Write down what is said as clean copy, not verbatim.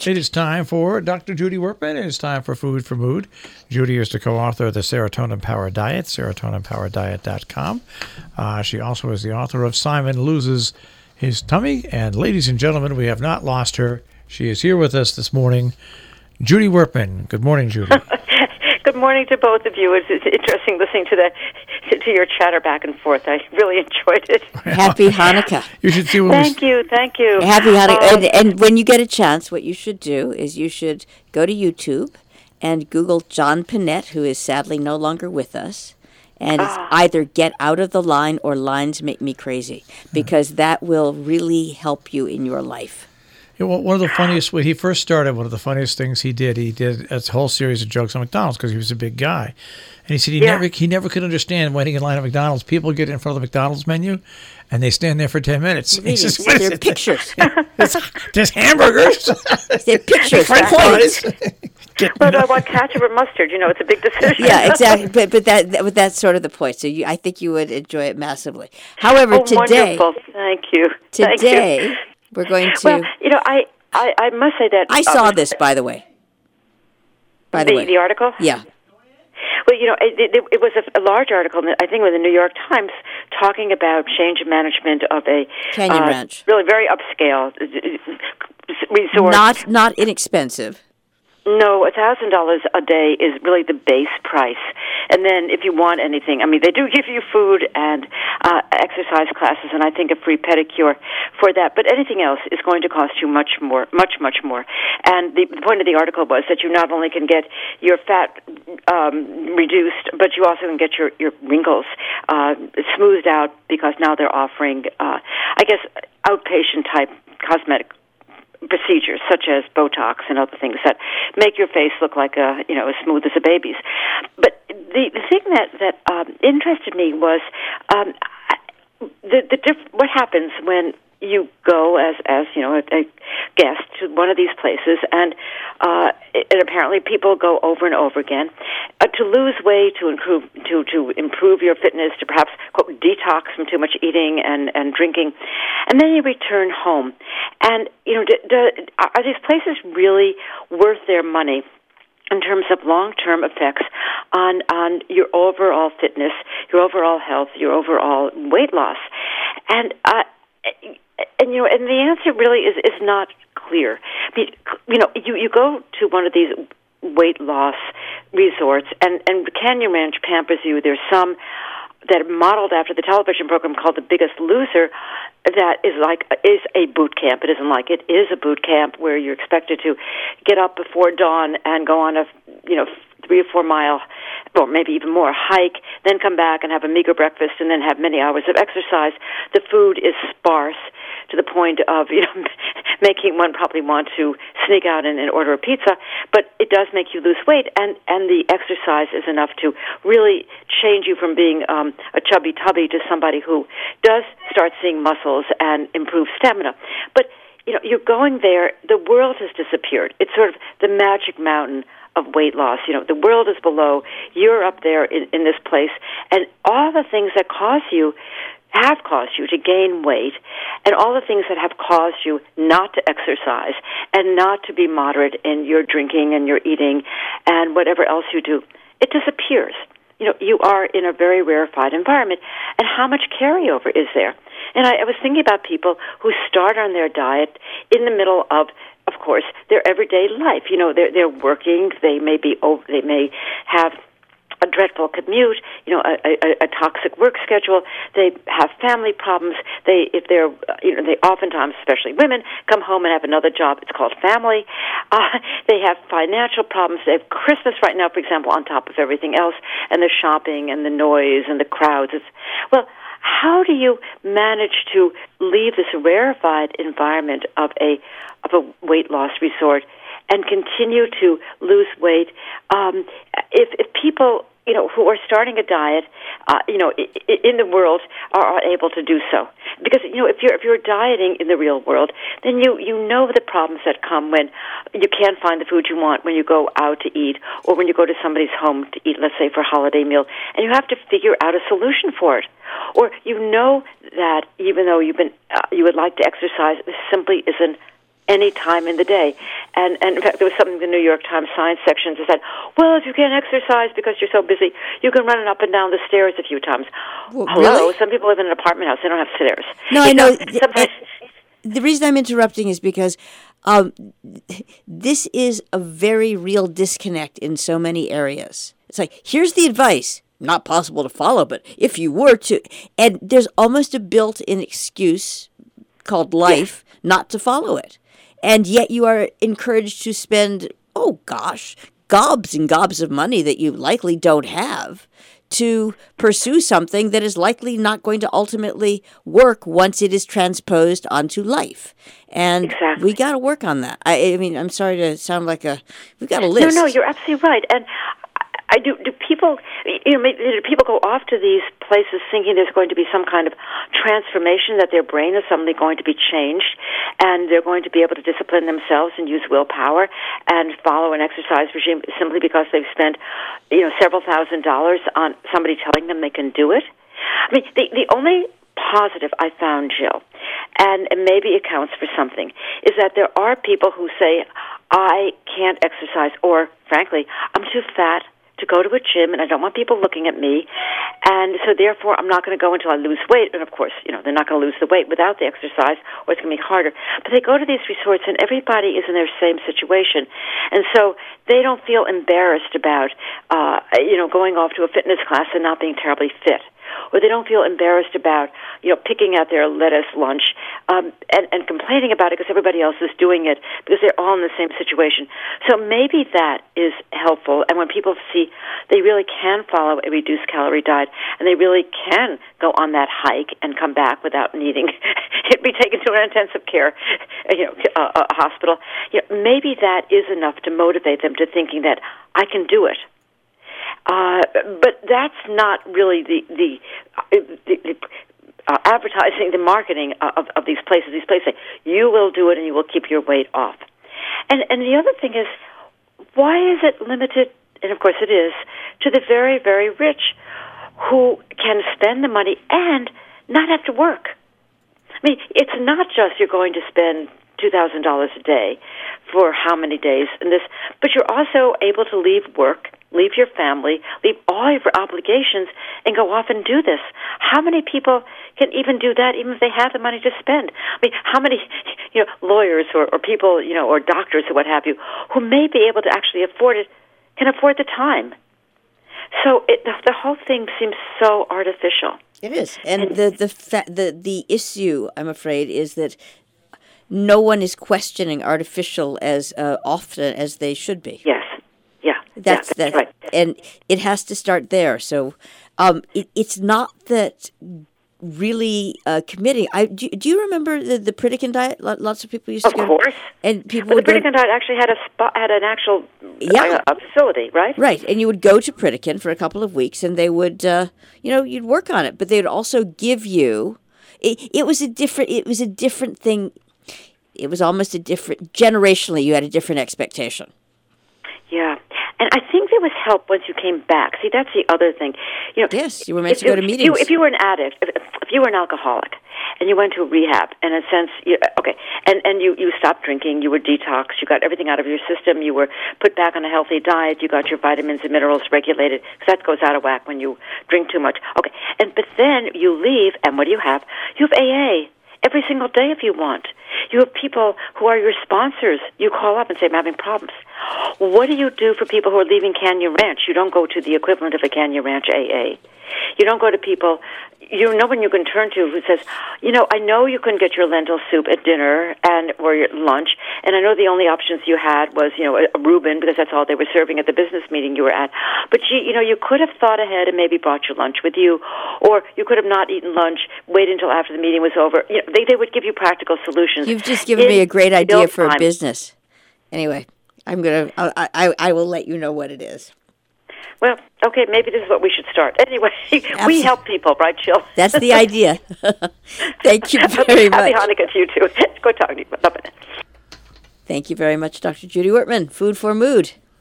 much. It is time for Dr. Judy Werpman. It is time for Food for Mood. Judy is the co-author of the Serotonin Power Diet, serotoninpowerdiet.com. She also is the author of Simon Loses His Tummy. And ladies and gentlemen, we have not lost her. She is here with us this morning. Judy Werpman. Good morning, Judy. Good morning to both of you. It's interesting listening to your chatter back and forth. I really enjoyed it. Happy Hanukkah. You should see what Thank you. Happy Hanukkah. And when you get a chance, what you should do is you should go to YouTube and Google John Pinette, who is sadly no longer with us, and it's either Get Out of the Line or Lines Make Me Crazy, because that will really help you in your life. Yeah, well, one of the funniest, when he first started, one of the funniest things he did a whole series of jokes on McDonald's because he was a big guy. And he said he never could understand waiting in line at McDonald's. People get in front of the McDonald's menu and they stand there for 10 minutes. Really? They're pictures. There's hamburgers. They're pictures. French fries. But I want ketchup or mustard. It's a big decision. Yeah, exactly. But that's sort of the point. So I think you would enjoy it massively. However, today, wonderful. Thank you. Today, we're going to. Well, I must say that I saw this, by the way. The article. Yeah. Well, it was a large article, I think, with the New York Times, talking about change in management of a Canyon Ranch, really very upscale resort. Not inexpensive. No, $1,000 a day is really the base price. And then if you want anything, they do give you food and exercise classes, and I think a free pedicure for that. But anything else is going to cost you much more. And the point of the article was that you not only can get your fat reduced, but you also can get your wrinkles smoothed out, because now they're offering, outpatient-type cosmetic procedures such as Botox and other things that make your face look like as smooth as a baby's. But the thing that interested me was what happens when you go as a guest to one of these places, and apparently people go over and over again to lose weight, to improve your fitness, to perhaps quote detox from too much eating and drinking, and then you return home. And are these places really worth their money in terms of long-term effects on your overall fitness, your overall health, your overall weight loss? And the answer really is not clear. You go to one of these weight loss resorts, and Canyon Ranch pampers you. There's some that are modeled after the television program called The Biggest Loser, that is a boot camp. It isn't like it is a boot camp where you're expected to get up before dawn and go on a 3 or 4 mile, or maybe even more, hike, then come back and have a meager breakfast, and then have many hours of exercise. The food is sparse to the point of making one probably want to sneak out and order a pizza, but it does make you lose weight, and the exercise is enough to really change you from being a chubby tubby to somebody who does start seeing muscles and improve stamina. But you're going there, the world has disappeared. It's sort of the magic mountain of weight loss. The world is below, you're up there in this place, and all the things that have caused you to gain weight, and all the things that have caused you not to exercise and not to be moderate in your drinking and your eating and whatever else you do, it disappears. You are in a very rarefied environment, and how much carryover is there? And I was thinking about people who start on their diet in the middle of course, their everyday life. They're working. They may have a dreadful commute, a toxic work schedule. They have family problems. They oftentimes, especially women, come home and have another job. It's called family. They have financial problems. They have Christmas right now, for example, on top of everything else, and the shopping and the noise and the crowds. How do you manage to leave this rarefied environment of a weight loss resort and continue to lose weight? If people who are starting a diet, in the world are able to do so, because if you're dieting in the real world, then you know the problems that come when you can't find the food you want when you go out to eat, or when you go to somebody's home to eat, let's say for a holiday meal, and you have to figure out a solution for it, or that even though you would like to exercise, there simply isn't any time in the day. And in fact, there was something in the New York Times science section that said, well, if you can't exercise because you're so busy, you can run up and down the stairs a few times. Well, Hello? really? Some people live in an apartment house. They don't have stairs. No, I know. Sometimes, The reason I'm interrupting is because this is a very real disconnect in so many areas. It's like, here's the advice. Not possible to follow, but if you were to, and there's almost a built-in excuse called life not to follow it. And yet you are encouraged to spend, oh gosh, gobs and gobs of money that you likely don't have to pursue something that is likely not going to ultimately work once it is transposed onto life. And Exactly. we got to work on that. I mean, I'm sorry to sound like we've got a list. No, you're absolutely right. And do people, do people go off to these places thinking there's going to be some kind of transformation, that their brain is suddenly going to be changed, and they're going to be able to discipline themselves and use willpower and follow an exercise regime simply because they've spent, several $1,000s on somebody telling them they can do it? I mean, the only positive I found, Jill, and maybe it counts for something, is that there are people who say, I can't exercise, or frankly, I'm too fat to go to a gym, and I don't want people looking at me, and so therefore I'm not going to go until I lose weight. And of course, they're not going to lose the weight without the exercise, or it's going to be harder. But they go to these resorts, and everybody is in their same situation, and so they don't feel embarrassed about, going off to a fitness class and not being terribly fit. Or they don't feel embarrassed about, picking out their lettuce lunch and complaining about it because everybody else is doing it, because they're all in the same situation. So maybe that is helpful. And when people see they really can follow a reduced calorie diet, and they really can go on that hike and come back without needing to be taken to an intensive care, a hospital, maybe that is enough to motivate them to thinking that I can do it. But that's not really the advertising, the marketing of these places. These places say, you will do it and you will keep your weight off. And the other thing is, why is it limited, and of course it is, to the very, very rich who can spend the money and not have to work? I mean, it's not just you're going to spend $2,000 a day for how many days in this, but you're also able to leave work, leave your family, leave all your obligations, and go off and do this. How many people can even do that, even if they have the money to spend? I mean, how many lawyers or people, or doctors or what have you, who may be able to actually afford it, can afford the time? So the whole thing seems so artificial. It is, and the issue, I'm afraid, is that no one is questioning artificial as often as they should be. Yes. Yeah. That's right. And it has to start there. So it's not that really committing. Do you remember the Pritikin diet? Lots of people used to go. Of course. And people the would Pritikin diet actually had an actual a facility, right? Right. And you would go to Pritikin for a couple of weeks, and they would, you'd work on it. But they would also give you. It was a different thing. It was almost a different, generationally, you had a different expectation. Yeah. And I think there was help once you came back. See, that's the other thing. Yes, you were meant to go to meetings. If you were an addict, if you were an alcoholic, and you went to rehab, in a sense, and you stopped drinking, you were detoxed, you got everything out of your system, you were put back on a healthy diet, you got your vitamins and minerals regulated, because that goes out of whack when you drink too much. Okay, but then you leave, and what do you have? You have AA. Every single day if you want. You have people who are your sponsors. You call up and say, I'm having problems. What do you do for people who are leaving Canyon Ranch? You don't go to the equivalent of a Canyon Ranch AA. You don't go to people, no one you can turn to who says, I know you couldn't get your lentil soup at dinner or your lunch, and I know the only options you had was, a Reuben, because that's all they were serving at the business meeting you were at. But, you could have thought ahead and maybe brought your lunch with you, or you could have not eaten lunch, wait until after the meeting was over. They would give you practical solutions. You've just given me a great idea for a business. Anyway, I will let you know what it is. Well, okay, maybe this is what we should start. Anyway, we help people, right, Jill? That's the idea. Thank you very much. Happy Hanukkah to you, too. Good talking to you. Bye-bye. Thank you very much, Dr. Judy Wertman. Food for Mood.